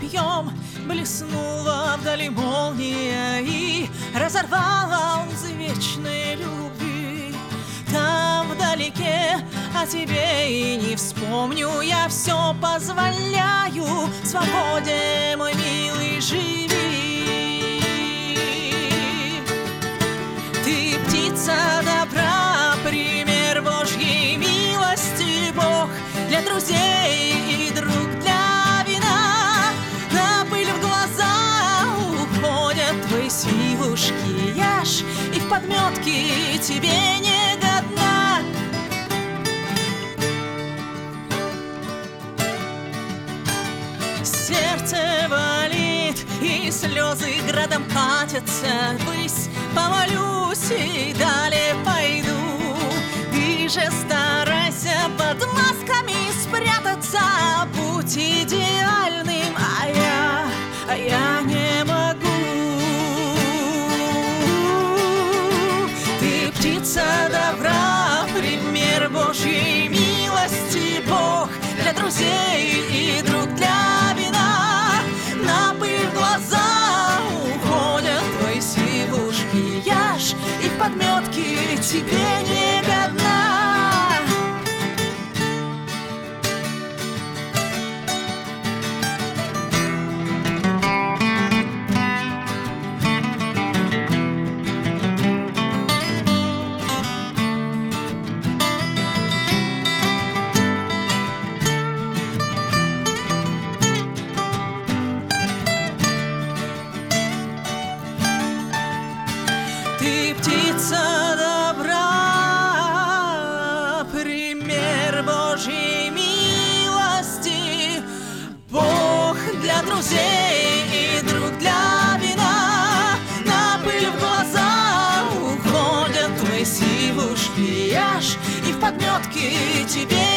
копьем блеснула вдали молния и разорвала узы вечной любви. Там вдалеке о тебе и не вспомню, я все позволяю, в свободе, мой милый, живи. Ты птица добра, пример Божьей милости, Бог для друзей и друг для вина. На пыль в глаза уходят твои силушки, я ж и в подметке тебе не годна. Сердце болит, и слезы градом катятся ввысь. Помолюсь и далее пойду. Ты же старайся под масками спрятаться, будь идеальным, а я не могу. Ты птица добра, пример Божьей милости, Бог для друзей и друг для вина. На пыль в глаза уходят твои силушки, я ж и в подметке тебе не годна. Ты птица добра, пример Божьей милости, Бог для друзей и друг для вина. На пыль в глаза уходят твои силушки, я ж и в подметке тебе